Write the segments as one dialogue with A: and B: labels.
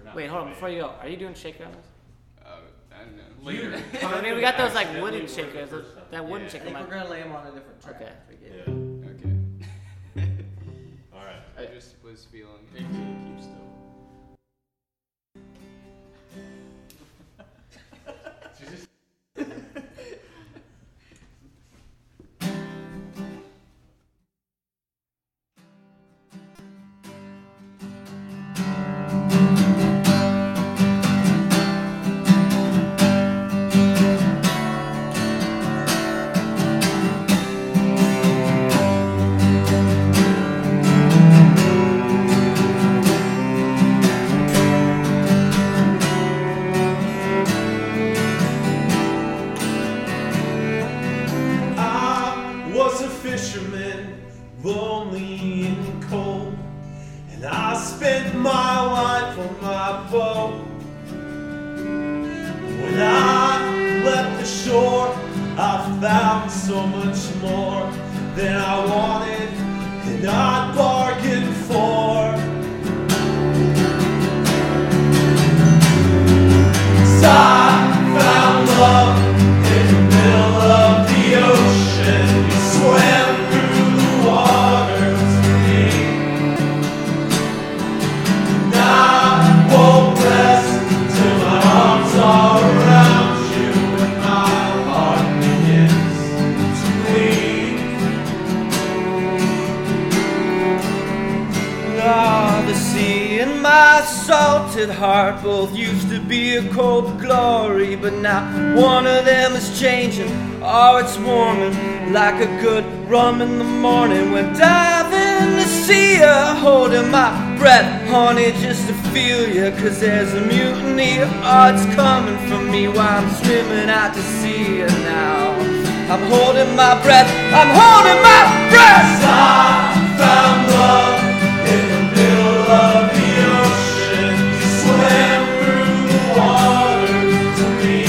A: Wait, hold on. Before you go, are you doing shaker on this?
B: I don't know. Later.
A: I mean, we got those like wooden shakers. That wooden shaker.
C: I think we're gonna lay them on a different track.
A: Okay.
B: Okay.
D: All right.
B: I just was feeling.
D: Keep still.
E: Was a fisherman, lonely and cold, and I spent my life on my boat. When I left the shore, I found so much more than I wanted and I bargained for. 'Cause I found love in the middle of the ocean. We swam through the waters free. And I won't rest till my arms are around you and my heart begins to bleed.
C: Ah, the sea and my salted heart both used to be a cold glory, but now one of them is changing. Oh, it's warming like a good rum in the morning when diving to see ya, holding my breath, honey, just to feel ya. 'Cause there's a mutiny, oh, it's coming from me while I'm swimming out to sea ya now. I'm holding my breath, I'm holding my breath.
E: I found love in the middle of the ocean. We swam through the waters to me.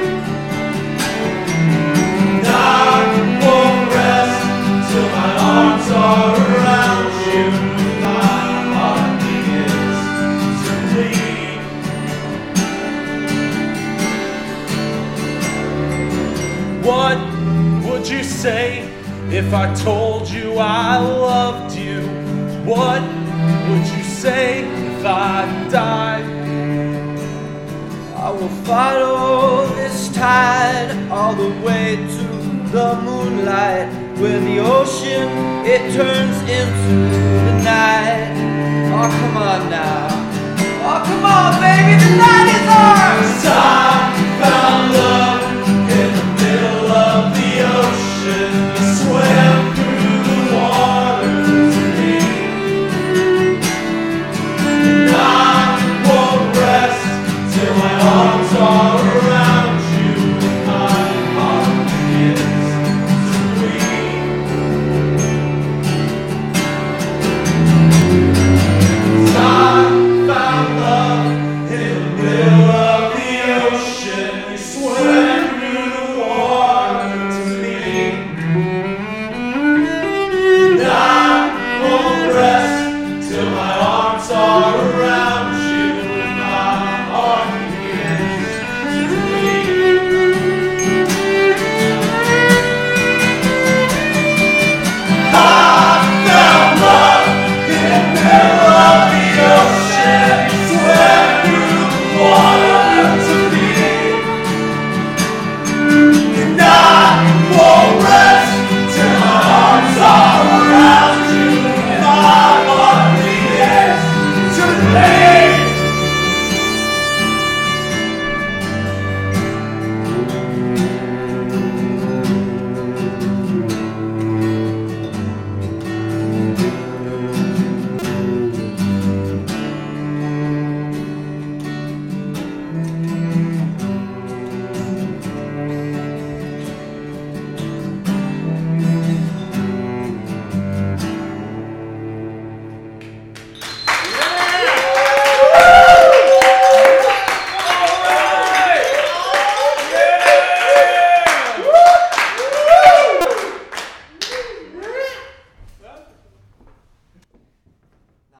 E: And I won't rest till my arms are around you and my heart begins to bleed. What would you say if I told you I loved you? What would you say if I died?
C: I will follow this tide all the way to the moonlight, where the ocean, it turns into the night.